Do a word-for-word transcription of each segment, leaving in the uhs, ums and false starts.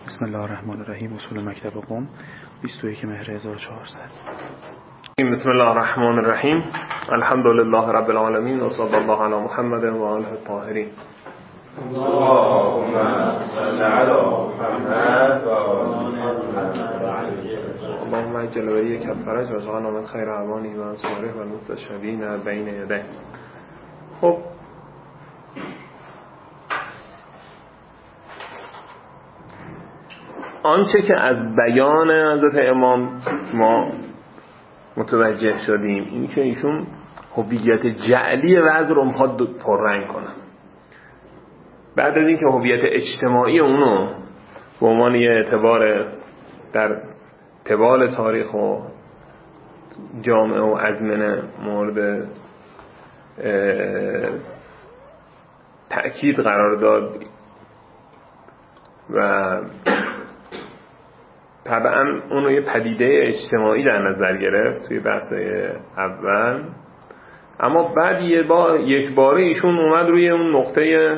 بسم الله الرحمن الرحیم. اصول مکتب قم بیست و یک مهر هزار و چهارصد. بسم الله الرحمن الرحیم. الحمد لله رب العالمین و صلی الله علی محمد و آله الطاهرین. اللهم صل علی محمد و اللهم اجل ولیک الفرج و اجعلنا من خیر اعوانه و انصاره و المستشهدین بین یدیه. خب آنچه که از بیان حضرت امام ما متوجه شدیم این که ایشون هویت جعلی وضع رو میخواد پررنگ کنه. بعد از اینکه هویت اجتماعی اونو به عنوان یه اعتبار در طوال تاریخ و جامعه و ازمنه مورد تأکید قرار داد و طبعا اونو یه پدیده اجتماعی در نظر گرفت توی بحث اول، اما بعد یه با یک باره ایشون اومد روی اون نقطه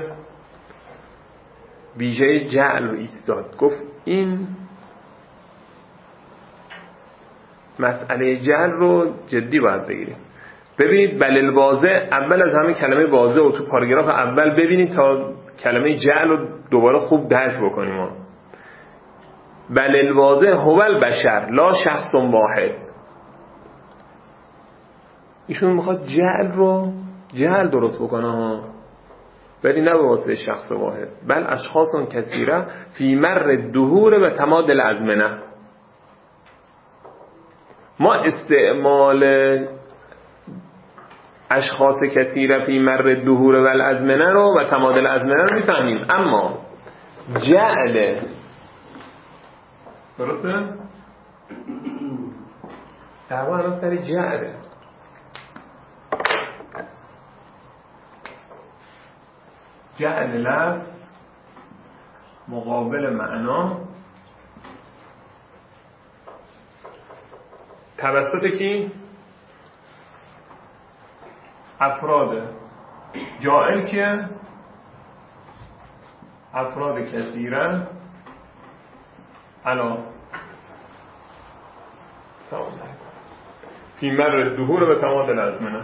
ویژه جعل رو ایستاد. گفت این مسئله جعل رو جدی باید بگیریم. ببینید بل الواضح، اول از همه کلمه واضح و تو پاراگراف اول ببینید تا کلمه جعل رو دوباره خوب درک بکنیم. بل الواضح هو البشر لا شخص واحد. ایشون میخواد جعل رو جعل درست بکنه ها، ولی نه به واسطه شخص واحد، بل اشخاص کثیره فی مر الدهور و تماد الازمنه. ما استعمال اشخاص کثیره فی مر الدهور و الازمنه رو و تماد الازمنه رو میفهمیم، اما جعل درسته؟ دعوا الان سر جعله. جعل لفظ مقابل معنا توسط کی؟ افراد جائل که افراد کثیره الان فی مر الدهور و تماد الازمنه.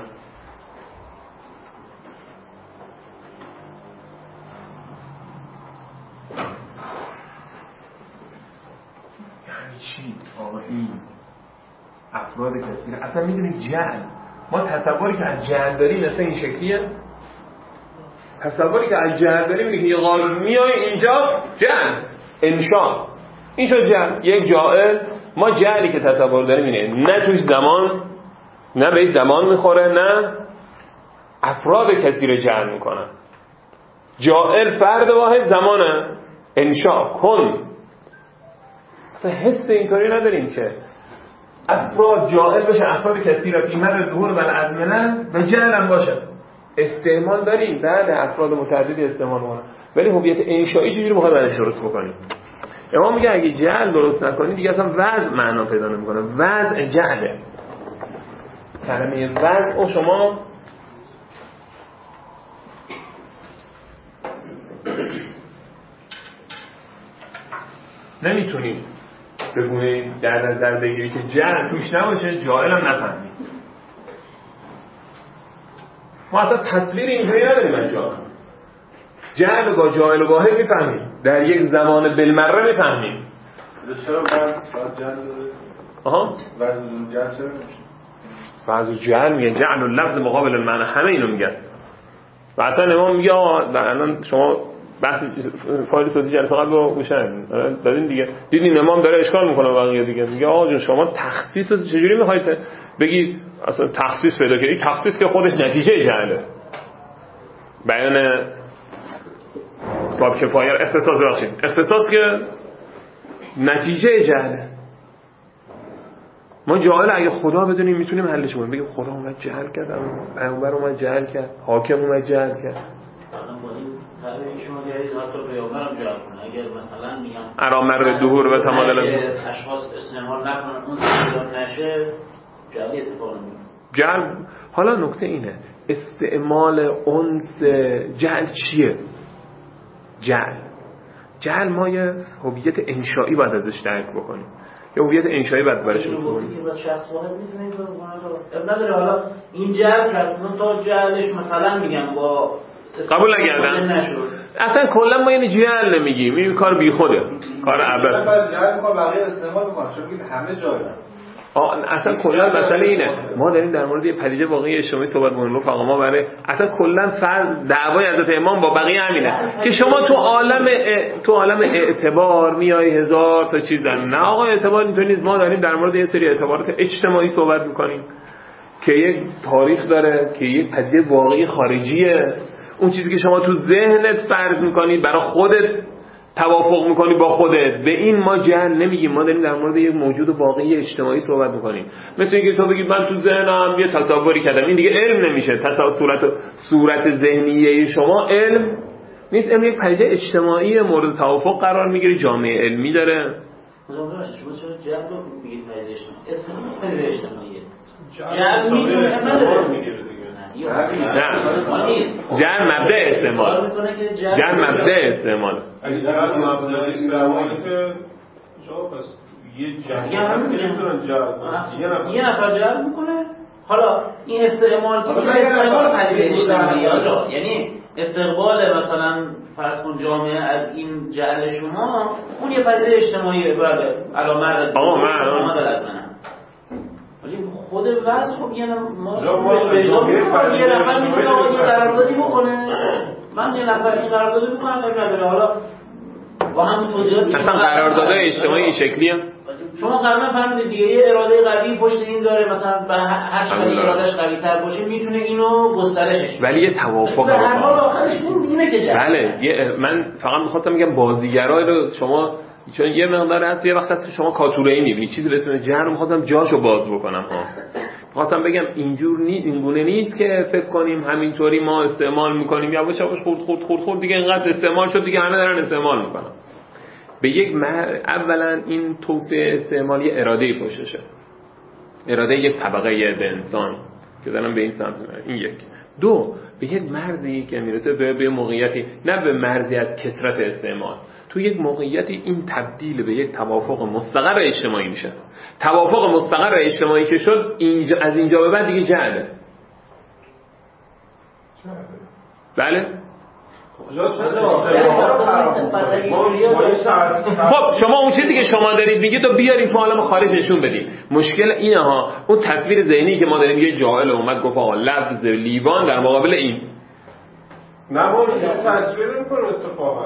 یعنی چی؟ آقا این افراد کثیره اصلا میدونید جعل، ما تصوری که از جعل داریم مثلا این شکلیه. تصوری که از جعل داریم میگه یه قاضی میای اینجا جعل انشاء این شد جعل. یک جائل، ما جعلی که تصور داریم اینه، نه توی زمان، نه بهش زمان میخوره، نه افراد کثیر جعل میکنن. جائل فرد واحد، زمانه انشاء کن. اصلا حس اینطوری نداریم که افراد جائل بشه، افراد کثیر فی مر الدهور و الازمنه و جعل هم باشه. استعمال داریم، بعد افراد متعددی استعمال کنن، ولی هویت انشایی چجوری میخواد بعدش درست بکنیم؟ امام میگه اگه جعل درست نکنی دیگه اصلا وضع معنا پیدا نمیکنه. وضع جعله. کلمه وضع او شما نمیتونید بگونید در نظر بگیری که جعل توش نباشه جائل هم نفهمید. ما اصلا تصویر اینجایی نداریم از جعل. جعل با جائل واحد میفهمیم، در یک زمان بالمره میفهمیم. چرا باید جعل داره؟ آها وضع جعل چرا میشه؟ وضع جعل میگه جعل و لفظ مقابل المعنی، همه اینو میگن. و اصلا امام میگه الان شما بحث فایل صوتی جلسه قبل رو گوشن دادین دیگه، دیدین امام داره اشکال میکنه بقیه دیگه. میگه آقا جون شما تخصیص چجوری میخواید بگید اصلا تخصیص پیدا کنید؟ تخصیص که خودش نتیجه جعله. بیان صاحب کفایه اختصاص بخشید، اختصاص که نتیجه جهله. ما جاهل اگه خدا بدونیم میتونیم حلش کنیم، بگیم خدا اومد جهل کرد، پیامبر اومد جهل کرد، حاکم اومد جهل کرد. الان با این تعبیر شما دیدید حتی پیامبر هم جهل کنه. اگر مثلا میگم ارامر دهور و تمادل اشخاص استعمال نکنن اون استعمال نشه جهل اتفاق نمیفته. جهل. حالا نکته اینه استعمال انس جهل چیه؟ جهل جهل ما یه هویت انشایی باید ازش درک بکنیم، یه هویت انشایی باید برش بکنیم که بس شخص واحد میتونه این کارو کنه. اب نداره حالا این جهل کرد اون تا جهلش مثلا میگم با قبول نکردم اصلا کلا ما این جهل نمیگیم، این کار بیخوده، کار عبث. بعد جهل ما بقیه استعمال میکنن چون میگید همه جای اصلا کلا مسئله اینه ما داریم در مورد یه پدیده واقعی اجتماعی صحبت می‌کنیم. رفقا ما برای اصلا کلا فرض دعوای حضرت امام با بقیه همینه که شما تو عالم تو عالم اعتبار میای هزار تا چیز دارن. نه آقا اعتبار اینطوری نیست. ما داریم در مورد یه سری اعتبارات اجتماعی صحبت می‌کنیم که یک تاریخ داره، که یک پدیده واقعی خارجیه. اون چیزی که شما تو ذهنت فرض می‌کنی برای خودت توافق میکنی با خودت، به این ما جهل نمیگیم. ما داریم در مورد یک موجود واقعی اجتماعی صحبت میکنیم. مثل اینکه تو بگید من تو ذهنم یه تصوری کردم، این دیگه علم نمیشه. تصور صورت صورت ذهنیه شما علم نیست، علم یک پدیده اجتماعی مورد توافق قرار میگیره، جامعه علمی داره. شما چرا جهل رو میگید پدیده اجتماعی؟ اسم پدیده اجتماعیه. جهل میگه نه جهل مبدأ استعمال، جهل مبدأ استعمال. اگه جهل مبدأ استعمال که شما پس یه جهل نمیتونن جهل یه نفر جهل میکنه. حالا این استعمال که استعمال پدیده اجتماعی ها، یعنی استقبال مثلا فرض کن جامعه از این جهل شما، اون یه پدیده اجتماعیه. بله علامت آقا من ولی خود وضع خب یه ما یه نفر میتونه آقا یه قراردادی بکنه، من یه نفر این قراردادی میکنم نداره. حالا با هم توضیحات اصلا قراردادهای اجتماعی این شکلیه. شما قرار نفهمید دیگه یه اراده قوی پشت این داره، مثلا به هر چقدر ارادهش قوی تر باشه میتونه اینو گسترشش بده، ولی یه توافق به هر حال آخرش اینه که جهل. بله من فقط می‌خواستم بگم بازیگرا رو شما چون یه مقدار هست یه وقت هست شما کاتوره‌ای می‌بینی چیزی به اسم جهل رو می‌خواستم جاشو باز بکنم ها. می‌خواستم بگم اینجور نی اینگونه نیست که فکر کنیم همینطوری ما استعمال می‌کنیم یواش یواش خورد خورد خورد خورد دیگه اینقدر استعمال شد دیگه همه دارن استعمال می‌کنن. به یک مر... اولا این توسعه استعمال یه اراده‌ای پشتشه، اراده یک طبقه یه انسان که دارن به این سمت میرن. این یک. دو به یک مرزی که میرسه به به موقعیتی، نه به مرزی از کثرت استعمال، تو یک موقعیتی این تبدیل به یک توافق مستقر اجتماعی میشه. توافق مستقر اجتماعی که شد اینجا از اینجا به بعد دیگه جهله. بله خب شما اون چیزی که شما دارید میگید تو بیاریم تو عالم خارج نشون بدید. مشکل اینه ها، اون تصویر ذهنی که ما داریم یه جاهل اومد گفت آقا لفظ لیوان در مقابل این نه ما تصویر نمی‌کنیم اتفاقا.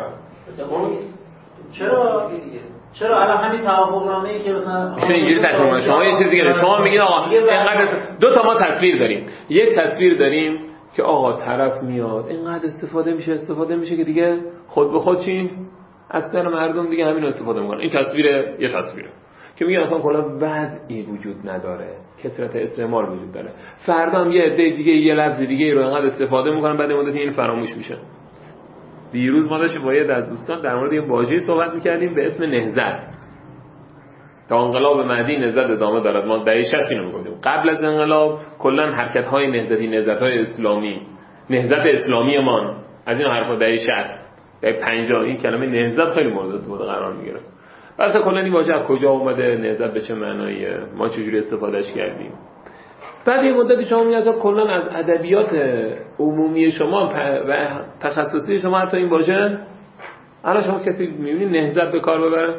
چرا چرا الان همین توافقنامه‌ای که مثلا میشه اینجوری تصویر کنید. شما یه چیزی که شما میگید آقا اینقدر دو تا ما تصویر داریم، یک تصویر داریم که آقا طرف میاد اینقدر استفاده میشه استفاده میشه که دیگه خود به خود چین اکثر مردم دیگه همین استفاده میکنن. این تصویر یه تصویره که میگن اصلا کلا وضعی وجود نداره، کثرت استعمال وجود داره. فردا هم یه عده دیگه یه لفظ دیگه رو اینقدر استفاده میکنن بعد مدت این فراموش میشه. دیروز ما داشتیم با یه از دوستان در مورد یه واژه‌ای صحبت میکردیم به اسم نهضت. تا انقلاب مهدی نهضت ادامه دارد. ما دهه شصت اینو میگفتیم. قبل از انقلاب کلا حرکت‌های نهضتی، نهضت‌های اسلامی، نهضت اسلامی ما از این حرفا دهه شصت، دهه پنجاه این کلمه نهضت خیلی مورد استفاده قرار میگیره. واسه کلا این واژه از کجا اومده، نهضت به چه معناییه، ما چجوری استفادهش کردیم. بعد یه مدتی شما میگید اصلا کلا از ادبیات عمومی شما و تخصصی شما حتی این واژه الان شما کسی میبینید نهضت به کار ببره؟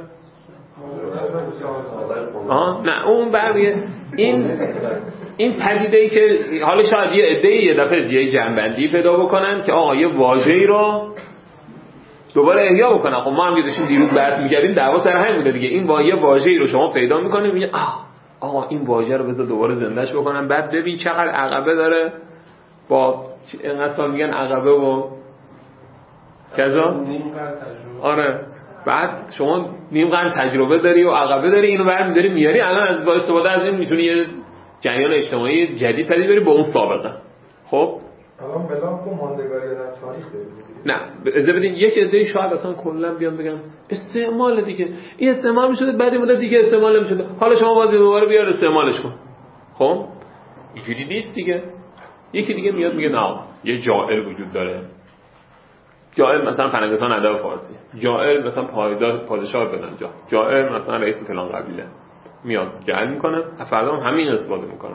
آها نه اون برمیه این این پدیده‌ای که حالا شاید یه عده‌ای یه دفعه یه جنبندی پیدا بکنن که آقا یه واژه‌ای رو دوباره احیا بکنن. خب ما هم داشتیم دیروز بحث می‌کردیم دعوا سر همین بوده دیگه. این واژه واژه‌ای رو شما پیدا می‌کنید میگه آه آقا این واژه رو بذار دوباره زندهش بکنم، بعد ببین چقدر عقبه داره با اینقدر سال میگن عقبه و کذا. آره بعد شما نیم قرن تجربه داری و عقبه داری، اینو برمی‌داری میاری الان از با استفاده از این میتونی یه جریان اجتماعی جدید پدید بیاری با اون سابقه. خب الان بلان کو ماندگاری در تاریخ دارید. نه اجازه بدین یک عده شاید اصلا کلا بیان بگم استعمال دیگه این استعمال میشده بعد این مدت دیگه استعمال نمیشده، حالا شما بازی دوباره بیار استعمالش کن. خب اینجوری نیست دیگه. یکی دیگه میاد میگه نه یه جاهل وجود داره، جائر مثلا فرنگستان ادب فارسی، جائر مثلا پایدار پادشاه فلان جا، جائر مثلا رئیس فلان قبیله، میاد جعل میکنه، فردا هم همین استفاده میکنه.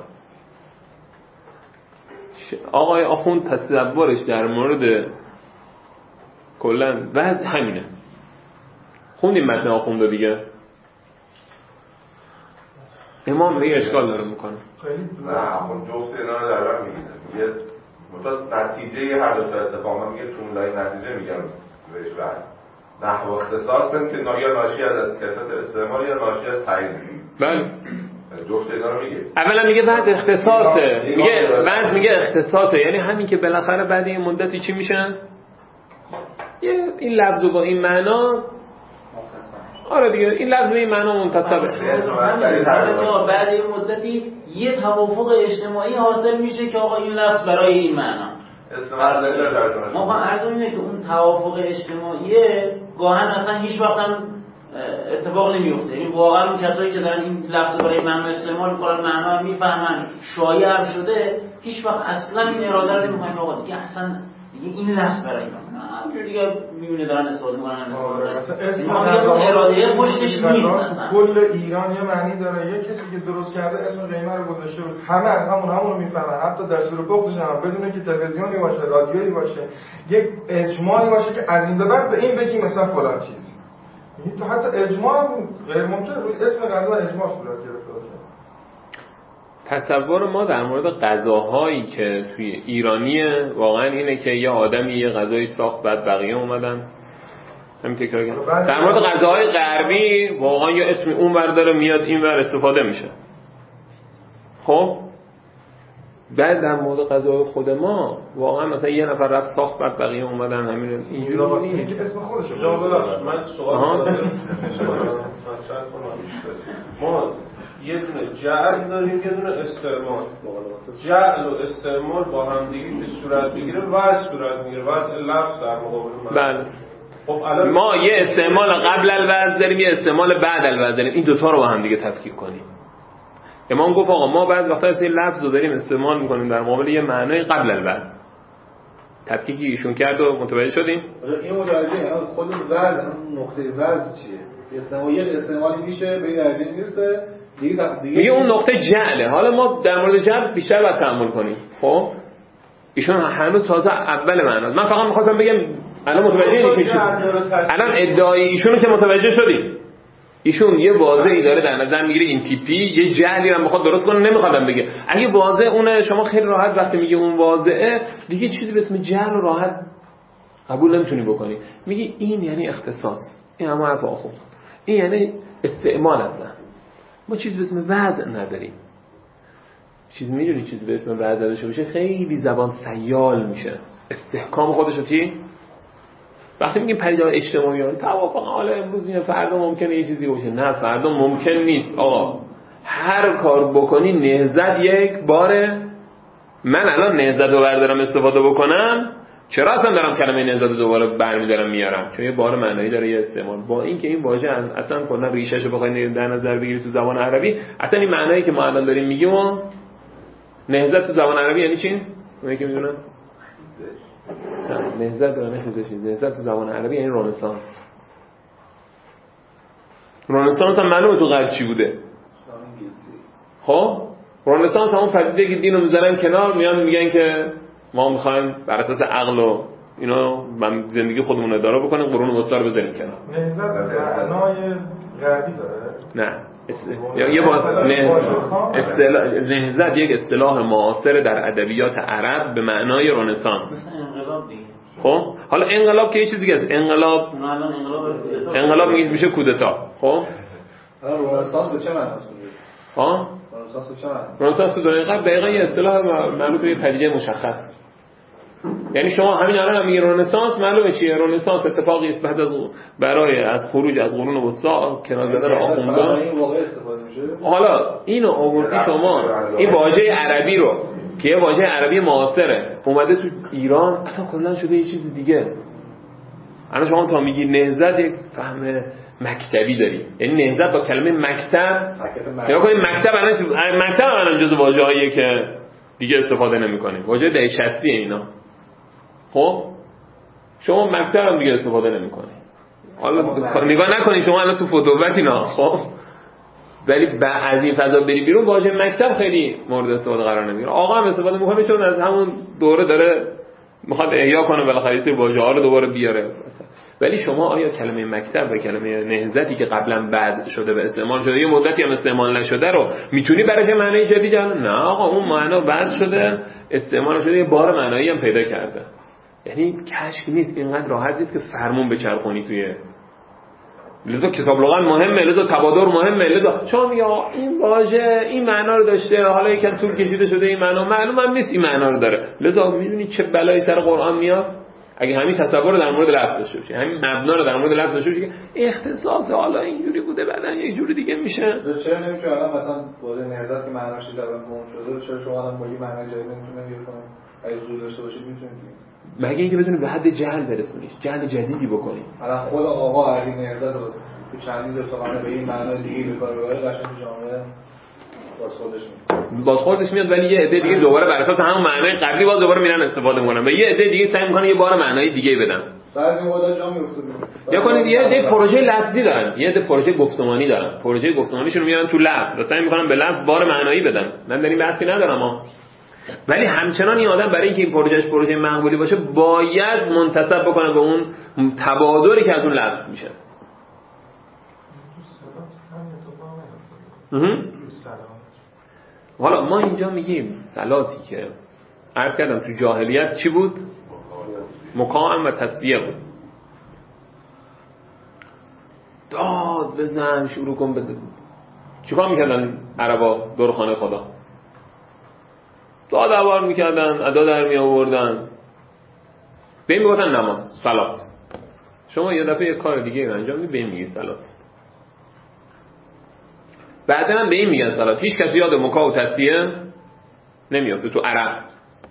آقای آخوند تصورش در مورد کلا وضع همینه. خوندیم متن آخوند دیگه. امام به اشکال داره میکنه. نه همون جفت اینا رو در بر میگیره، میگه متأسف نتیجه هر دو تا اتفاقا میگه تو لای نتیجه میگن بهش بعد نحو اختصاص که یا ناشی از کسات استعمال یا ناشی از تعیین. بله جفت اینا رو میگه. اولا میگه بعد اختصاصه، میگه بعد میگه اختصاصه، یعنی همین که بالاخره بعد این مدتی چی میشن؟ یه این لفظ با این معنا، آره دیگه این لفظ به این معنا منتصبه. بعد این مدتی یه توافق اجتماعی حاصل میشه که آقا این لفظ برای این معنا. ما خواهم عرض اینه که اون توافق اجتماعی گاهن اصلا هیچ وقت هم اتفاق نمیفته. این واقعا اون کسایی که دارن این لفظ برای معنا استعمال میکنن، معنا رو میفهمن، شایع هم شده، هیچ وقت اصلا این اراده رو نمیخوان که آقا دیگه اصلا دیگه این لفظ برای معنا همینجوری دیگه میونه دارن استفاده میکنن. ما میگیم اراده پشتش نیست. کل ایران یه معنی داره. یه کسی که درست کرده اسم قیمه رو گذاشته بود، همه از همون همون رو میفهمن، حتی دستور پختش هم بدونه که تلویزیونی باشه، رادیویی باشه، یک اجماعی باشه که از این به بعد به این بگیم مثلا فلان چیز. این تو حتی اجماع هم غیر ممکنه روی اسم غذا اجماع صورت گرفته باشه. تصور ما در مورد غذاهایی که توی ایرانیه واقعا اینه که یه آدمی یه غذایی ساخت بعد بقیه اومدن همین تکرار کردن. در مورد غذاهای غربی واقعا یه اسمی اون ور داره میاد این ور استفاده میشه. خب بعد در مورد غذاهای خود ما واقعا مثلا یه نفر رفت ساخت بعد بقیه اومدن همین اینجوری نیست که اسم خودشه. من سوال دارم. ما یه دونه جعل داریم یه دونه استعمال. جعل و استعمال با هم دیگه که صورت بگیره وضع صورت میگیره، وضع لفظ در مقابل معنی. بله. خب الان ما یه استعمال قبل الوضع داریم یه استعمال بعد الوضع داریم، این دوتا رو با هم دیگه تفکیک کنیم. امام گفت آقا ما بعض وقتا این لفظ رو داریم استعمال میکنیم در مقابل یه معنای قبل الوضع. تفکیکی ایشون کرد و متوجه شدیم. این متوجه خود وضع نقطه وضع چیه؟ استعمال یه استعمالی میشه به این درجه میرسه میگه اون نقطه جعله. حالا ما در مورد جعل بیشتر باید تأمل کنیم. خب ایشون هنوز تازه اول معناست. من فقط می‌خواستم بگم الان متوجه نمیشید. الان ادعای ایشونو که متوجه شدیم. ایشون یه واضحی داره در نظر میگیره این تیپی یه جعلی رو میخواد درست کنه. نمیخوادم بگه اگه واضح اونه شما خیلی راحت وقتی میگه اون واضحه دیگه چیزی به اسم جعل رو راحت قبول نمیتونی بکنی. میگه این یعنی اختصاص. این هم حرف آخوند. این یعنی استعمال هستن. ما چیزی به اسم وضع نداریم. چیز میدونی چیزی به اسم وضع داشته باشه خیلی زبان سیال میشه. استحکام خودش رو چی؟ وقتی میگیم پدیده‌های اجتماعی توافق حالا امروز اینه فردا ممکنه یه چیزی باشه. نه فردا ممکن نیست. آقا هر کار بکنی نهضت یک باره. من الان نهضت رو بردارم استفاده بکنم چرا اصلا دارم کلمه نهضت رو دوباره برمی‌دارم میارم؟ چون یه بار معنایی داره یه استعمال. با اینکه این واژه اصلا کلا ریشه‌شو بخوای در نظر بگیری تو زبان عربی اصلا این معنایی که ما الان داریم میگیم و نهضت تو زبان عربی یعنی چی؟ اونایی که میدونن نهضت داره نهضت نهضت تو زبان عربی یعنی رنسانس. رنسانس هم معلومه تو غرب چی بوده. خب رنسانس همون پدیده که دینو میذارن کنار میان میگن که ما میخوایم بر اساس عقل و اینو من زندگی خودمون اداره بکنیم قرون وسطا رو بذاریم کنار. نهضت معنای غربی داره؟ نه یا یه با اصطلاح نهضت یک اصطلاح معاصر در ادبیات عرب به معنای رنسانس. خب حالا انقلاب که یه چیزی دیگه است. انقلاب انقلاب میشه کودتا. خب رنسانس به چه معناست؟ ها رنسانس به چه معناست؟ رنسانس تو دنیای قبل دقیقاً یه اصطلاح مربوط به یه پدیده مشخص. یعنی شما همین الان هم میگه رنسانس معلومه چیه. رنسانس اتفاقی است بعد از برای از خروج از قرون وسطا کنار زدن آخوندان. این واقع استفاده میشه. حالا اینو آوردی شما این واژه عربی رو که یه واژه عربی معاصره اومده تو ایران اصلا کلا شده یه چیز دیگه. الان شما تا میگی نهضت یک فهم مکتبی داری. یعنی نهضت با کلمه مکتب یا کنید مکتب الان تو مکتب الان جزو واژه‌ایه که دیگه استفاده نمی‌کنیم. واژه دهه شصتی اینا. خب شما مکتب هم دیگه استفاده نمی‌کنی. حالا نگاه نکنید شما الان تو فتوبت اینا خب، ولی بعد از این فضا بری بیرون واژه مکتب خیلی مورد استفاده قرار نمیگیره. آقا هم استفاده میکنه چون از همون دوره داره میخواد احیا کنه بالاخره سری واژه‌ها رو دوباره بیاره مثلا. ولی شما آیا کلمه مکتب و کلمه نهضتی که قبلا وضع شده و استعمال شده یه مدتی هم استعمال نشده رو میتونی برای یه معنی جدید جان؟ نه آقا، اون معنا وضع شده استعمال شده یه بار معنایی هم پیدا کرده. یعنی کشف نیست، اینقدر راحت نیست که فرمون بچرخونی توی. لذا کتاب لغت مهمه، لذا تبادر مهمه، لذا شما میگه این واژه این معنا رو داشته، حالا یکم طول کشیده شده این معنا معلوم هم نیست این معنا رو داره. لذا میدونی چه بلایی سر قرآن میاد اگه همین تصور رو در مورد لفظ داشته باشی، همین مبنا رو در مورد لفظ داشته باشی که اختصاص حالا اینجوری بوده بعدن یه جوری دیگه میشه. چرا نمیتونه الان مثلا واژه نهضت که معناش در گم شده، چرا شما الان با یه معنی جدید نمیتونه بیارید؟ اگه زور داشته باشید میتونید. مگه اینکه بتونی به حد جهل برسونیش، جهل جدیدی بکنی. الان خود آقا اگه نهضت رو تو چندین رسانه به این معنی دیگه به کار ببره، قشنگ تو جامعه بازخوردش میاد. بازخوردش میاد ولی یه عده دیگه دوباره بر اساس همون معنای قبلی باز دوباره میرن استفاده میکنن و یه عده دیگه سعی میکنن یه بار معنای دیگه بدن. بعضی موقع جا میفته. یا کنید یه عده پروژه لفظی دارن، یه عده پروژه گفتمانی دارن. پروژه گفتمانیشون رو میارن تو لفظ و سعی میکنن به لفظ بار معنایی بدن. من در این بحثی ندارم ها. ولی همچنان این آدم برای اینکه این پروژهش پروژه مقبولی باشه باید منتسب بکنه به اون تبادری که از اون لفظ میشه. حالا ما اینجا میگیم صلاتی که عرض کردم تو جاهلیت چی بود؟ مقام و تصدیه بود. داد بزن شروع کن بده. چیکار میکردن عربا دور خانه خدا؟ داد اوار میکردن، ادا در می آوردن، به این میگفتن نماز، صلات. شما یه دفعه یه کار دیگه انجام میدید، به این میگید صلات. بعدا هم به این میگن صلات. هیچ کسی یاد مکا و تصدیه نمیافته تو عرب.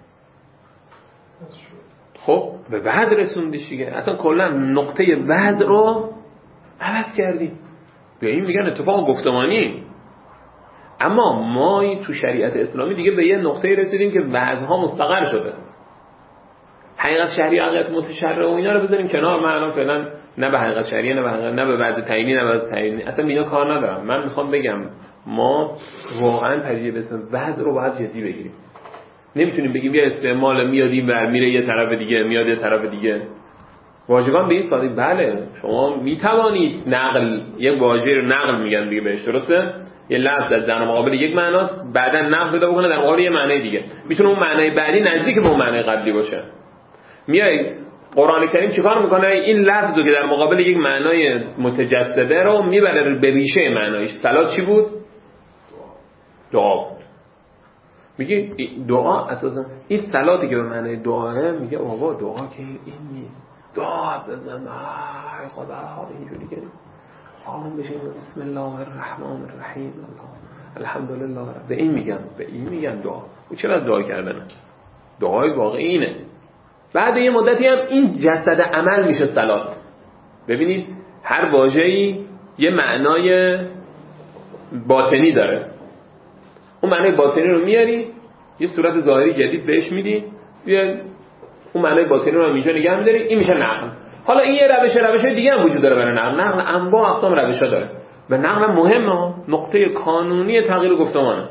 خب به وضع رسوندیش دیگه، اصلا کلا نقطه وضع رو عوض کردیم. به این میگن اتفاق گفتمانی. اما ما تو شریعت اسلامی دیگه به یه نقطه رسیدیم که وضعها مستقر شده. حقیقت شرعی حقیقت متشرع و اینا رو بذاریم کنار. من الان فعلا نه به حقیقت شرعی نه به حقیقت نه به وضع تعیینی نه به وضع تعیینی اصلا اینا کار ندارم. من میخوام بگم ما واقعا پدیده به اسم وضع رو باید جدی بگیریم. نمیتونیم بگیم یه استعمال میاد این ور میره یه طرف دیگه میاد یه طرف دیگه. واژگان به این سادگی بله شما میتوانید نقل یک واژه رو نقل میگن دیگه بهش، درسته؟ یه لفظ از در مقابل یک معناست بعداً نقل پیدا بکنه در مقابل یه معنی دیگه. میتونه اون معنی بعدی نزدیک به اون معنی قبلی باشه. میای قرآن کریم چیکار میکنه؟ این لفظ رو که در مقابل یک معنای متجسده رو میبره به ریشه معنایش. صلات چی بود؟ دعا بود. میگه دعا اساسا این صلاتی که به معنای دعاه میگه آقا دعا که این نیست. دعا بزن ای خدا اینجوری که نیست. آمون بشه بسم الله الرحمن الرحیم الله الحمدلله رب. به این میگن به این میگن دعا. او چرا دعا کردنه؟ دعای واقعی اینه. بعد یه مدتی هم این جسد عمل میشه صلات. ببینید هر واژه‌ای یه معنای باطنی داره. اون معنای باطنی رو میاری یه صورت ظاهری جدید بهش میدی، بیا اون معنای باطنی رو هم اینجا نگه می‌داری، این میشه نقل. حالا این یه روش روش دیگه هم وجود داره برای نقل. نقل انواع اقسام روشا داره و نقل مهمه، نقطه کانونی تغییر گفتمانه.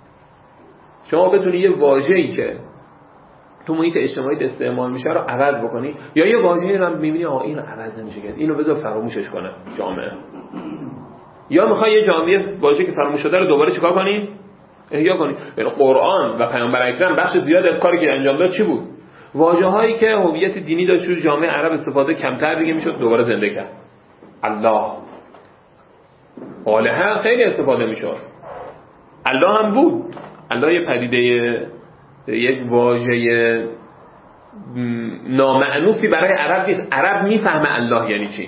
شما بتونی یه واژه‌ای که تو محیط اجتماعی استعمال میشه رو عوض بکنی، یا یه واژه‌ای رو می‌بینی آقا اینو عوض نمیشه کرد، اینو بذار فراموشش کنه جامعه. یا می‌خوای یه جامعه واژه‌ای که فراموش شده رو دوباره چیکار کنی؟ احیا کنی. یعنی قرآن و پیامبر اکرم بخش زیاد از کاری که انجام داد چی بود؟ واژه‌هایی که هویت دینی داشت تو جامعه عرب استفاده کمتر دیگه میشد دوباره زنده کرد. الله، الها خیلی استفاده میشد. الله هم بود. الله یه پدیده یک واژه نامأنوسی برای عرب نیست. عرب میفهمه الله یعنی چی.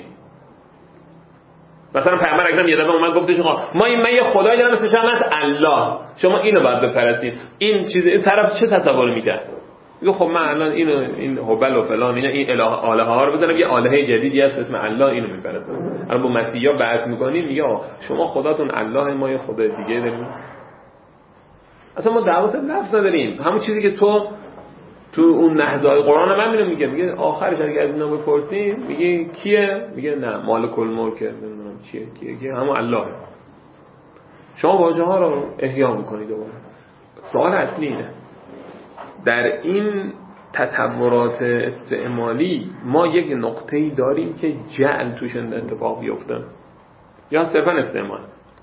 مثلا پیامبر اکرم یه دفعه اومد گفتش ما این من یه خدایی دارم اسمش هم الله، شما اینو باید بپرستید. این چیز این طرف چه تصور میکرد؟ میگه خب من الان اینو این هبل و فلان اینا این اله الها ها رو بزنم یه الهه جدیدی هست اسم الله اینو میپرستم. الان با مسیحا بحث میکنیم میگه شما خداتون الله ما یه خدای دیگه داریم. اصلا ما دعوا سر لفظ نداریم. همون چیزی که تو تو اون نهضای قرآن من میگم میگه میگه آخرش اگه از اینا بپرسیم میگه کیه؟ میگه نه مالک الملک، نمیدونم چیه کیه کیه همون الله. شما واژه ها رو احیا میکنید دوباره. سوال اصلی اینه در این تطورات استعمالی ما یک نقطه‌ای داریم که جعل توش اتفاق بیفته یا صرفا استعمال؟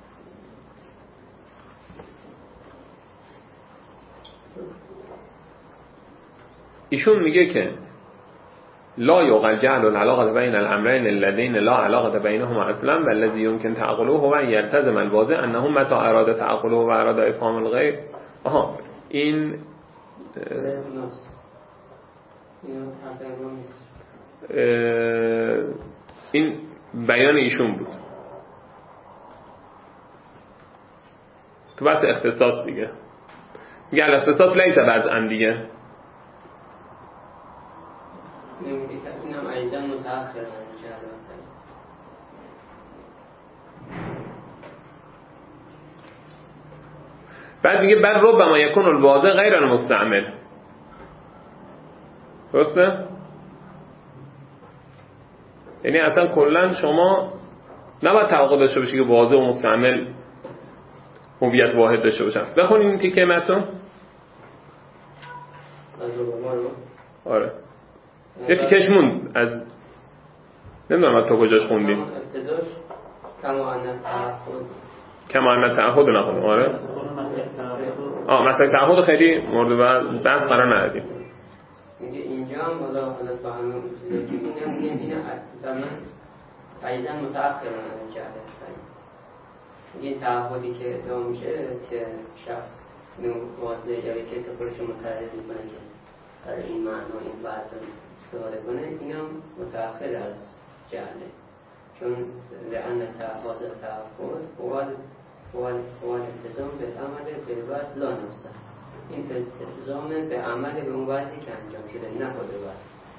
ایشون میگه که لا یوقع جعل العلاقه بین الامرین اللذین لا علاقه بینهما اصلا والذی يمكن تعقله هو ان يلتزم الواضح انه متى اراد تعقله و اراد افهام الغیر. آها این این بیان ایشون بود تو بحث اختصاص دیگه. میگه الاختصاص لیس وضعا دیگه. اینم ایضا متأخر بعد میگه بل ربما یکون الواضع غیر المستعمل. درسته؟ یعنی اصلا کلا شما نباید توقع داشته باشی که واضع و مستعمل هویت واحد داشته باشن. بخونید این تیکه متن. آره یه تیکش موند از نمیدونم از تو کجاش خوندی. ابتداش کما ان تعهد کما ان تعهد نخوندیم. آره آه مسئله تعهد خیلی مورد بحث قرار ندادیم. میگه اینجا هم حالا حالا با همون اصولی که اینم میگه اینه اصلا ایضا متأخر من جهده. این تعهدی که ادعا میشه که شخص اینو واضح یا یک کسی خودش متعهد میکنه که برای این معنا این بحث استفاده کنه، اینم متأخر از جهله، چون لأن تعهد تعهد فوال فوال فوال التزام به عمل به بحث لا نفسه. این التزام به عمل به اون بحثی که انجام شده نه خود بحث.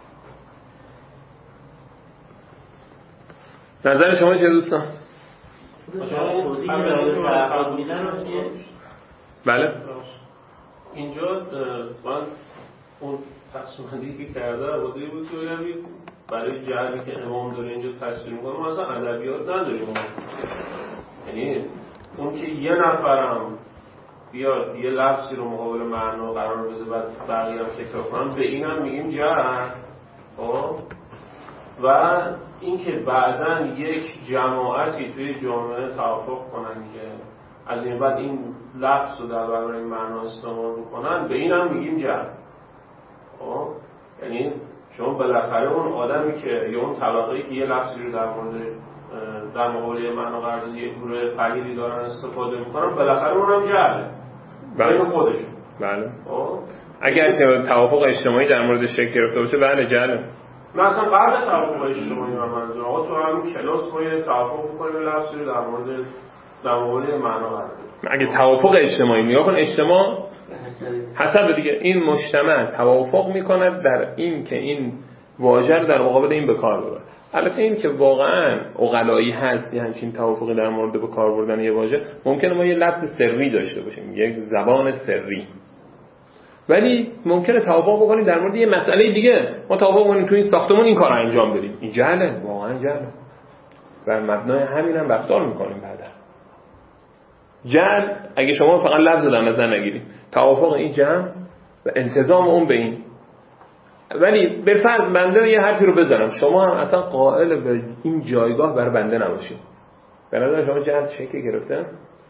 نظر شما چیه دوستان؟ توضیح که به تعهد میدن رو چیه؟ بله اینجا من اون تقسیم بندی که کرده عبادی بود که بگم برای جعلی که امام داره اینجا تصویر میکنه ما اصلا ادبیات نداریم. یعنی اون که یه نفرم بیاد یه لفظی رو مقابل معنا قرار بده بعد بقیه هم تکرار کنن به این هم میگیم جعل. خب و اینکه بعداً یک جماعتی توی جامعه توافق کنن که از این بعد این لفظ رو در برابر این معنا استعمال میکنن به این هم میگیم جعل. خب یعنی شما بالاخره اون آدمی که یا اون طبقه‌ای که یه لفظی رو در مورد در مقابل یه معنا قرار داده یه گروه قلیلی دارن استفاده میکنن بالاخره اونم جعله بین خودشون. بله خب اگر که توافق اجتماعی در مورد شکل گرفته باشه بله جعله. من اصلا قبل توافق اجتماعی من منظور آقا تو همین کلاس باید توافق بکنیم لفظی رو در مورد در مورد معنا قرار بدیم. اگه توافق اجتماعی نگاه کن اجتماع حسب دیگه این مجتمع توافق میکنه در این که این واژه رو در مقابل این به کار ببره. البته این که واقعا عقلایی هست یه همچین توافقی در مورد به کار بردن یه واژه ممکنه ما یه لفظ سری داشته باشیم یک زبان سری ولی ممکنه توافق بکنیم در مورد یه مسئله دیگه ما توافق کنیم تو این ساختمون این کار رو انجام بدیم. این جهله واقعا جهله و مبنای همین هم رفتار میکنیم. بعدا جهل اگه شما فقط لفظ رو در نظر نگیرید توافق این جمع و التزام اون به این. ولی بالفرض بنده یه حرفی رو بزنم شما هم اصلا قائل به این جایگاه بر بنده نباشید به نظر شما جهل شکل گرفته؟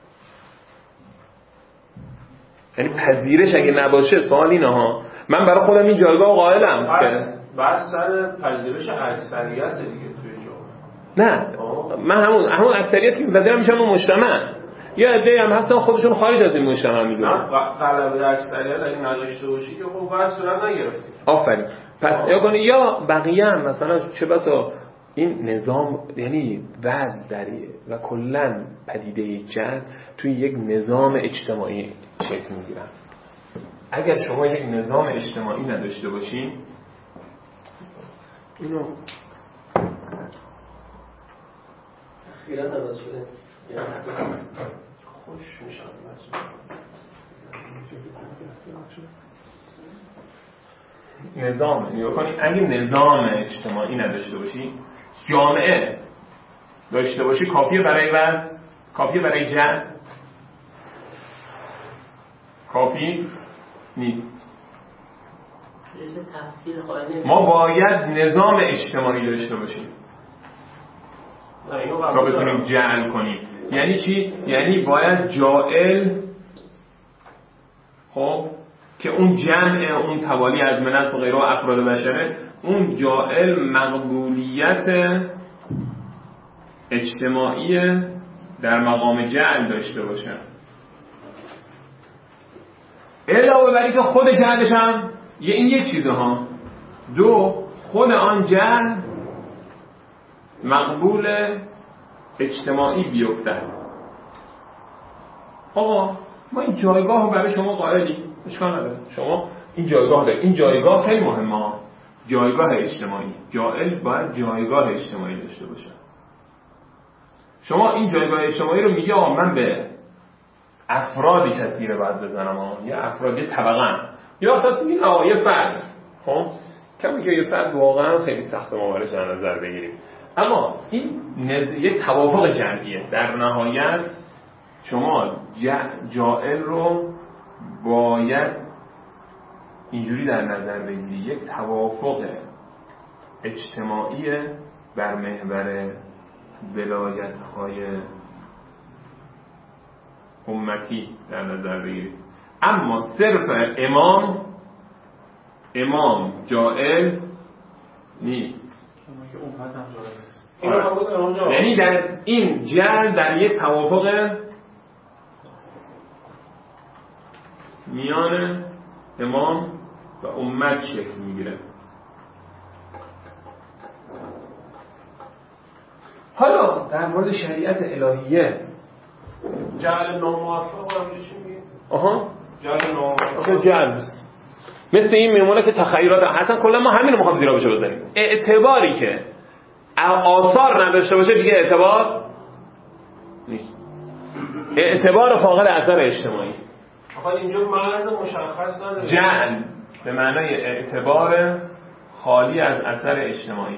یعنی پذیرش اگه نباشه سوال اینه ها من برای خودم این جایگاه قائلم که بس سر پذیرش اکثریت دیگه توی جامعه. نه من همون همون اکثریت که پذیرم میشن اون مجتمع یا عده‌ای هم هستن خودشون خارج از این مجتمع میدونن. غلبه اکثریت اگه نداشته باشی که خب واسه صورت نگرفتی. آفرین. پس یا کنه یا بقیه هم مثلا چه بسا این نظام یعنی وضع دریه و کلا پدیده جهل توی یک نظام اجتماعی شکل میگیرن. اگر شما یک نظام اجتماعی نداشته باشین اینو خیلی درست شده خوش میشم نظام نگاه کنید، اگه نظام اجتماعی نداشته باشی، جامعه داشته باشی، کافیه برای وضع، کافیه برای جمع، کافی نیست. ما باید نظام اجتماعی داشته باشیم تا بتونیم جعل کنیم. یعنی چی؟ یعنی باید جائل، خب که اون جمع، اون توالی از منس و غیره و افراد بشره، اون جائل مقبولیت اجتماعی در مقام جعل داشته باشه. علاوه بر اینکه خود جعلش هم یه این یک چیزه ها، دو خود آن جعل مقبول اجتماعی بیفته. آقا ما این جایگاه رو برای شما قائلیم، اشکال نداره، شما این جایگاه دارید، این جایگاه خیلی مهمه، جایگاه اجتماعی. جائل باید جایگاه اجتماعی داشته باشه. شما این جایگاه اجتماعی رو میگه آقا من به افرادی کثیره باید بزنم، آقا یه افرادی طبقه، یا خاص میگین آقا یه فرد، خب کمی که یه فرد واقعا خیلی سخته ما برش در نظر بگیریم، اما این نز... یک توافق جمعیه. در نهایت شما جائل رو باید اینجوری در نظر بگیری، یک توافق اجتماعی بر محور ولایت‌های امتی در نظر بگیری. اما صرف امام امام جائل نیست، یعنی در این جعل در یک توافق میان امام و امت شکل میگیره. حالا در مورد شریعت الهیه جعل ناموفق هم چی میگه؟ آها جعل ناموفق جعل مثل این میمونه که تخیلات حسن کلا ما همین رو میخوام زیرا بشه بزنیم. اعتباری که آثار نداشته باشه دیگه اعتبار نیست، اعتبار فاقد اثر اجتماعی. آخه اینجا مرز مشخص نداره. جعل به معنای اعتبار خالی از اثر اجتماعی.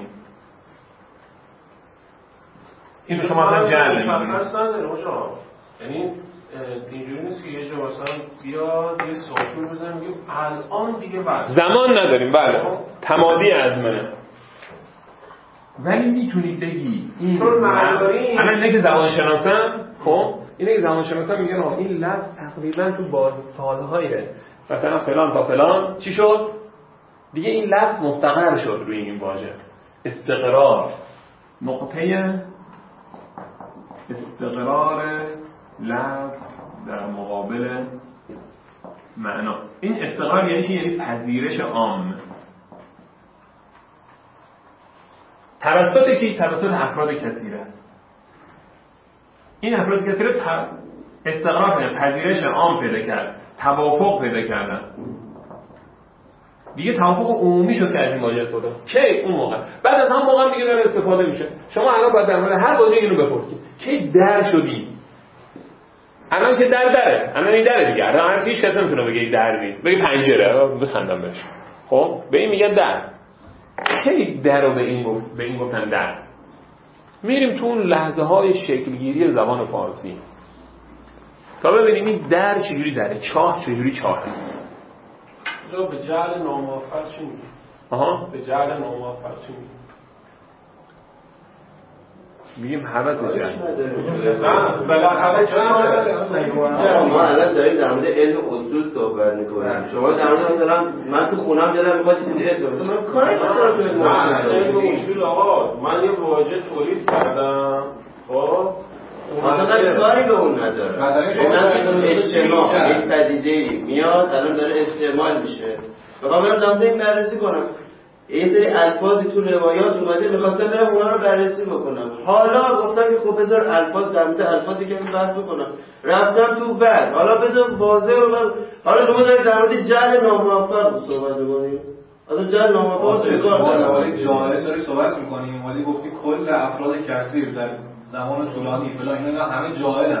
این شما اصلا جعل مشخص نداره آقا. یعنی اینجوری نیست که یه جا مثلا بیاد یه ساختور بزنیم میگیم الان دیگه وقت زمان نداریم، بله تمادی ازمنه، ولی میتونید بگی این چون معنی الان اینه که زبان شناسن، خب اینه که زبان شناسن میگن آقا این لفظ تقریبا تو باز سالهای مثلا فلان تا فلان چی شد دیگه، این لفظ مستقر شد روی این واژه. استقرار، نقطه استقرار لفظ در مقابل معنا. این استقرار یعنی چی؟ یعنی پذیرش عام توسط کی؟ توسط افراد کثیره. این افراد کثیره استقرار کردن، پذیرش عام پیدا کرد، توافق پیدا کردن. دیگه توافق عمومی شد که از این واژه استفاده کی؟ اون موقع. بعد از همون موقع دیگه داره استفاده میشه. شما الان باید در مورد هر واژه اینو بپرسید کی در شدی. الان که در دره، الان این دره دیگه. الان هر کیش کسی نمیتونه بگه در نیست، بگه پنجره، بخندم بهش. خب به این میگن در. کی در رو به این گفت، به این گفتن در. میریم تو اون لحظه های شکلگیری زبان فارسی تا ببینیم این در چجوری دره، چاه چجوری چاهه. جو به جعل ناموفق چی میگه؟ آها به جعل ناموفق چی میگه؟ میگیم حوض جعل. نه بالاخره چرا ما الان داریم در مورد علم اصول صحبت میکنیم. شما در مورد مثلا من تو خونم دلم میخواد چیزی اسم بزنم، من کاری ندارم تو علم اصول. آقا من یه واژه تولید کردم، خب مثلا کاری به اون نداره. مثلا اجتماع یک پدیده‌ای میاد الان داره استعمال میشه، میخوام برم در این بررسی کنم. یه سری الفاظی تو روایات اومده میخواستم برم اونا رو بررسی بکنم. حالا گفتم که خب بذار الفاظ در مورد الفاظی که بحث بکنم. رفتم تو بعد حالا بذار واضح رو حالا شما دارید در مورد جعل ناموفق صحبت می‌کنید. اصلا جعل ناموفق چه کار داره؟ جعل داری صحبت می‌کنیم. ولی گفتی کل افراد کثیر در زمان طولانی فلان اینا همه جاهلن.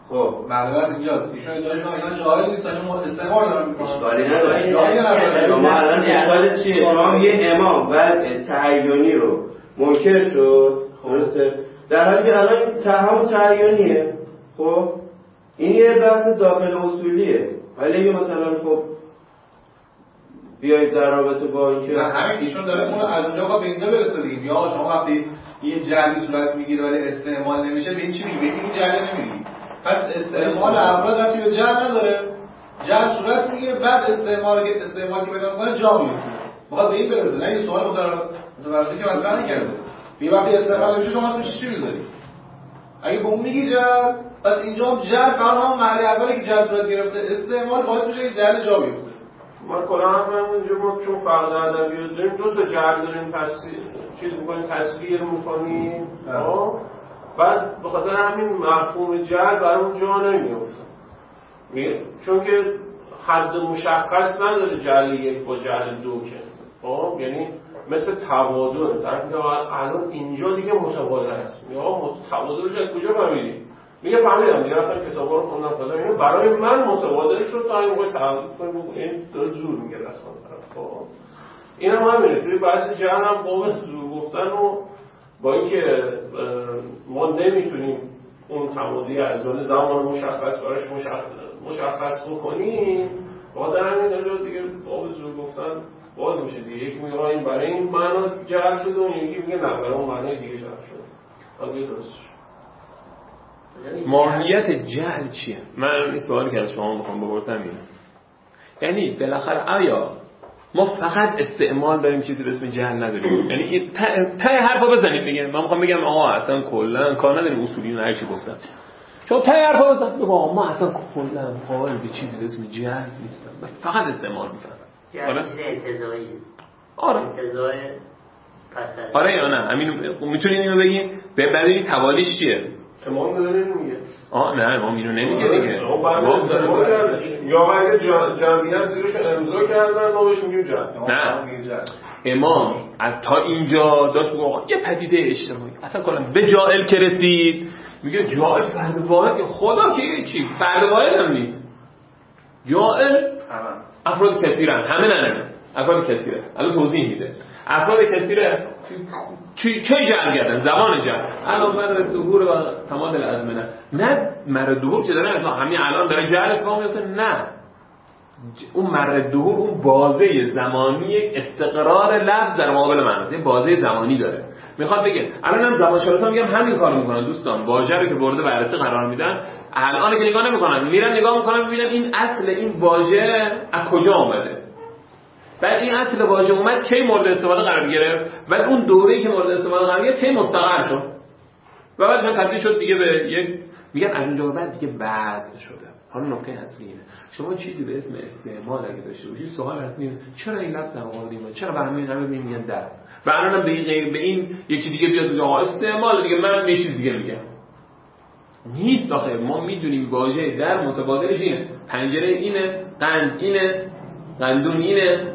خب معلومه اینجاست ایشون ادعاشون اینا جاهل نیستن ما استعمار دارن میکنن اشکالی نداره. شما الان اشکال چیه؟ شما یه امام وضع تعیینی رو منکر شد، درسته؟ در حالی که الان این همون تعیینیه. خب این یه بحث داخل اصولیه. ولی اگه مثلا خب بیایید در رابطه با اینکه نه همین ایشون داره اون از اونجا با به اینجا برسه دیگه. یا شما وقتی یه جعلی صورت میگیره ولی استعمال نمیشه به این چی میگی؟ این جعلی نمیگی. پس استعمال افراد رفتی به جعل نداره. جعل صورت میگیره بعد استعمال که استعمال که پیدا میکنه جا میفته. میخواد به این برسه. نه این سوال متوجه که مطرح نکرده. بی وقتی استعمال نمیشه شما اسمش چی میذاری؟ اگه به اون میگی جعل پس اینجا هم جعل فقط هم محل اولی که جعل صورت گرفته استعمال باعث میشه که جعل جا بیفته. ما کلا هم اونجا ما چون فرق ادبیات داریم دو تا جعل داریم تصویر چیز می‌کنیم تصویر می‌کنیم ها بعد به خاطر همین مفهوم جعل برامون جا نمیفته چون که حد مشخص نداره جعل یک با جعل دو که خب یعنی مثل تبادل در حالی الان اینجا دیگه متبادل است یا تبادلش از کجا فهمیدی میگه فهمیدم دیگه اصلا کتابا رو خوندم فلان اینو برای من متبادل شد تا این موقع تعریف کنیم این داره زور میگه رسما طرف خب اینم همینه توی بحث جهان هم قوم زور گفتن و با اینکه ما نمیتونیم اون تمادی از من زمان مشخص براش مشخص مشخص بکنیم با در همین نجات دیگه قوم زور گفتن باز میشه دیگه یکی میگه این برای این معنا جعل شده و یکی میگه نه برای اون معنای دیگه جعل شده آگه درست ماهیت جعل چیه؟ من این سوالی که از شما میخوام بپرسم اینه یعنی بالاخره آیا ما فقط استعمال داریم چیزی به اسم جعل نداریم؟ یعنی ته حرفا بزنید دیگه من میخوام بگم آقا اصلا کلا کار نداریم اصولیون هر چی گفتم شما ته حرفا بزنید بگو آقا ما اصلا کلا قائل به چیزی به اسم جعل نیستم فقط استعمال میکنم آره؟ چیز انتزاعی آره انتزاع پس از آره یا نه همین میتونید اینو بگین ببینید توالیش چیه امام داره نمیگه آه نه امام اینو نمیگه دیگه امام داره یا اگه جمعیت زیرش امضا کردن ما بهش میگیم جمع نه امام تا اینجا داشت میگه یه پدیده اجتماعی اصلا کلا به جائل که رسید میگه جائل فرد واحد که خدا که چی فرد واحد هم نیست جائل افراد کثیرن همه نه افراد کثیره الان توضیح میده افراد کثیره چی چه جعل کردن زمان جعل الان مرد ظهور و تمام الازمنه نه مرد ظهور چه داره مثلا همین الان داره جعل اتفاق میفته نه اون مرد ظهور اون بازه زمانی استقرار لفظ در مقابل معنی بازه زمانی داره میخواد بگه الان هم زبان شناسا میگم همین کارو میکنن دوستان واژه رو که برده بررسی قرار میدن الان که نگاه نمیکنن میرن نگاه میکنن ببینن این اصل این واژه از کجا اومده بعد این اصل واژه اومد کی مورد استفاده قرار گرفت بعد اون دوره‌ای که مورد استفاده قرار گرفت کی مستقر شد و بعدش تبدیل شد دیگه به یک میگن از اونجا بعد دیگه وضع شده. حالا نکته اصلی اینه شما چیزی به اسم استعمال اگه داشته باشید سوال اصلی اینه چرا این لفظ آوردیم چرا به همین همه میگن در و الانم به این غیر به این یکی دیگه بیاد بگه آقا استعمال دیگه من یه چیز دیگه میگم نیست آخه ما میدونیم واژه در متبادلش اینه پنجره اینه قند اینه قندون اینه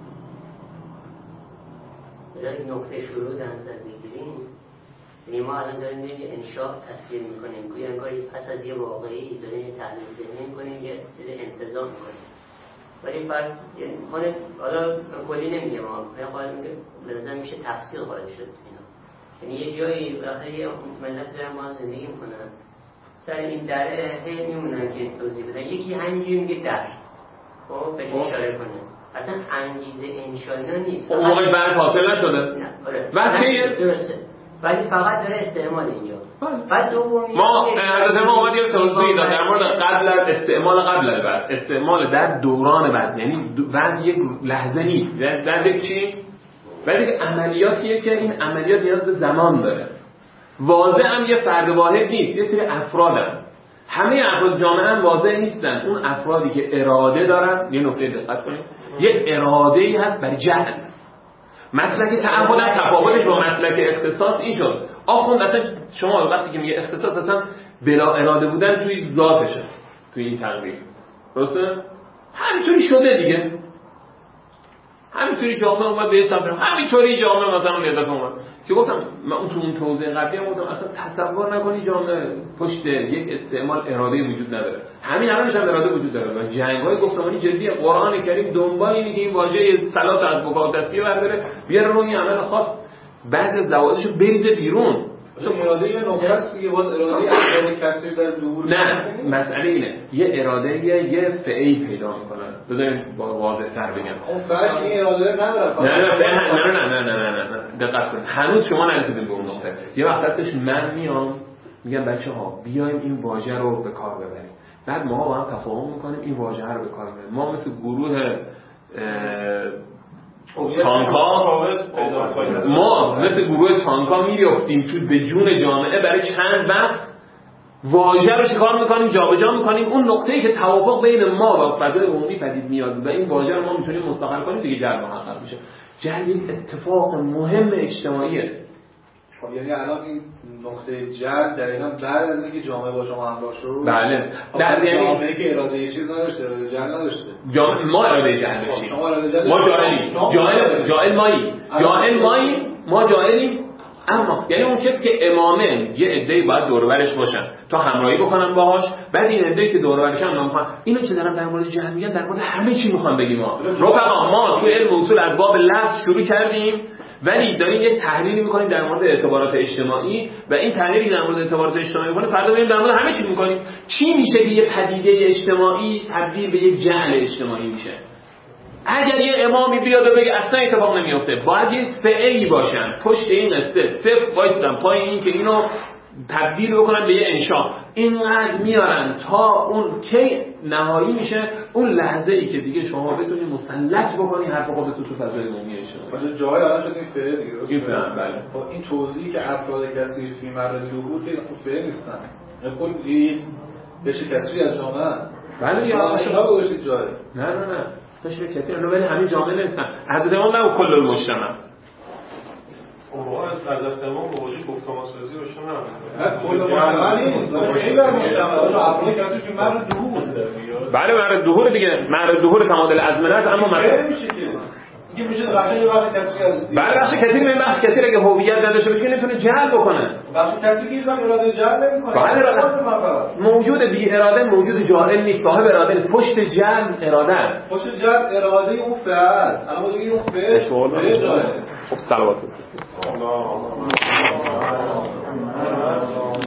بذارید نقطه شروع در نظر بگیریم یعنی ما الان داریم یه انشاء تصویر میکنیم گویا انگار پس از یه واقعی داریم یه تحلیل ذهنی میکنیم یه چیز انتزاع میکنیم ولی فرض ما حالا کلی نمیگه ما قائل میگه به نظر میشه تفسیر قائل شد اینا یعنی یه جایی بخاطر یه ملت دارن با هم زندگی میکنن سر این دره هی میمونن که توضیح بدن یکی همینجوری میگه در خب بهش اشاره کنه اصلا انگیزه انشایی نیست اون موقع بعد حاصل نشده بس که درسته ولی فقط داره استعمال اینجا بعد دومی ما حضرت ما اومد یه توضیح داد در مورد قبل از استعمال قبل از بعد استعمال در دوران بعد یعنی بعد یک لحظه نیست بعد یک چی بعد یک عملیاتیه که این عملیات نیاز به زمان داره واضح هم یه فرد واحد نیست یه سری افرادن همه افراد جامعه هم واضح نیستن اون افرادی که اراده دارن یه نکته دقت کنید یه اراده ای هست برای جهل مسلک تعهد هم تفاوتش با مسلک اختصاص این شد آخوند اصلا شما وقتی که میگه اختصاص اصلا بلا اراده بودن توی ذاتشه توی این تقریر درسته همینطوری شده دیگه همینطوری جامعه اومد به حساب همینطوری جامعه مثلا اضافه اومد که گفتم من اون تو اون توضیح قبلی هم گفتم اصلا تصور نکنی جامعه پشت یک استعمال اراده وجود نداره. همین الانش هم اراده وجود داره و جنگ‌های گفتمانی جدی قرآن کریم دنبال اینه که این واژه صلات از مقدسیه برداره بیاره روی عمل خاص، بعضی از زوایدشو بریزه بیرون. چون اراده یه نقطه است دیگه، باز اراده افراد کثیر در ظهور. نه مسئله اینه یه اراده یه فعلی پیدا میکنن. بذاریم واضح‌تر بگم. اون فرق این اراده نداره. نه نه نه نه نه نه نه نه دقت کن. هنوز شما نرسیدین به اون نقطه. یه وقت هستش من میام میگم بچه‌ها بیایم این واژه رو به کار ببریم. بعد ما با هم تفاهم میکنیم این واژه رو به کار ببریم. ما مثل گروه تانکا ما مثل گروه تانکا میریفتیم تو به جون جامعه برای چند وقت واژه رو شکار میکنیم جابجا میکنیم. اون نقطه‌ای که توافق بین ما و فضای عمومی پدید میاد و این واژه رو ما میتونیم مستقل کنیم دیگه جلب محقق میشه. جلب یک اتفاق مهم اجتماعیه. خب یعنی الان این نقطه جلب دقیقاً بعد از اینکه جامعه با شما همراه شد. بله. در یعنی جامعه که اراده چیز نداشته، اراده جلب نداشته. جامعه ما اراده جلب داشتیم. ما جاهلیم. جاهل جاهل مایی. جاهل مایی. ما جاهلیم. اما یعنی اون کسی که امامه یه عده‌ای باید دور و برش باشن تا همراهی بکنن باهاش، بعد این عده‌ای که دور و برش هم نمیخوان. اینو که دارم در مورد جهل میگم در مورد همه چی میخوام بگیم. ما رفقا ما تو علم اصول از باب لفظ شروع کردیم ولی داریم یه تحلیلی میکنیم در مورد اعتبارات اجتماعی و این تحلیلی که در مورد اعتبارات اجتماعی میکنیم فردا میریم در مورد همه چی میکنیم. چی میشه که یه پدیده اجتماعی تبدیل به یک جعل اجتماعی میشه؟ اگر یه امامی بیاد و بگه اصلا اتفاق نمیفته، باید یه فعلی باشن پشت این قصه صفر وایسادن پای این که اینو تبدیل بکنن به یه انشا، اینقدر میارن تا اون کی نهایی میشه اون لحظه ای که دیگه شما بتونی مسلط بکنی حرف خودتون تو فضای عمومی اجتماعی. باشه جای الان شد این فعل دیگه. این فعل بله. خب این توضیحی که افراد کثیر فی مرد ظهور که خود فعل نیستن. کل این بشه کثری از جامعه. بله یا شما گذاشتید جای. نه نه نه. تشریح کثیر نه ولی همین جامعه نیستن. حضرت امام نه کل المجتمع. اون از حضرت امام به وجه گفتمان سازی روشن نمیشه. نه کل مجتمع نیست. این در مجتمع افراد کثیر فی مرد ظهور. بله مرد ظهور دیگه. مرد ظهور تمادل ازمنت اما مثلا میشه که دیگه میشه قشنگ یه وقت کثیر از بله بخش کثیر به بخش کثیر اگه هویت نداشته باشه نمیتونه جلب بکنه. بخش کثیر که هیچ وقت اراده جلب نمیکنه. بله اراده موجود بی اراده موجود جاهل نیست، صاحب اراده نیست. پشت جلب اراده است. پشت جلب اراده اون فعل است. الان ما دیگه اون فعل خب صلوات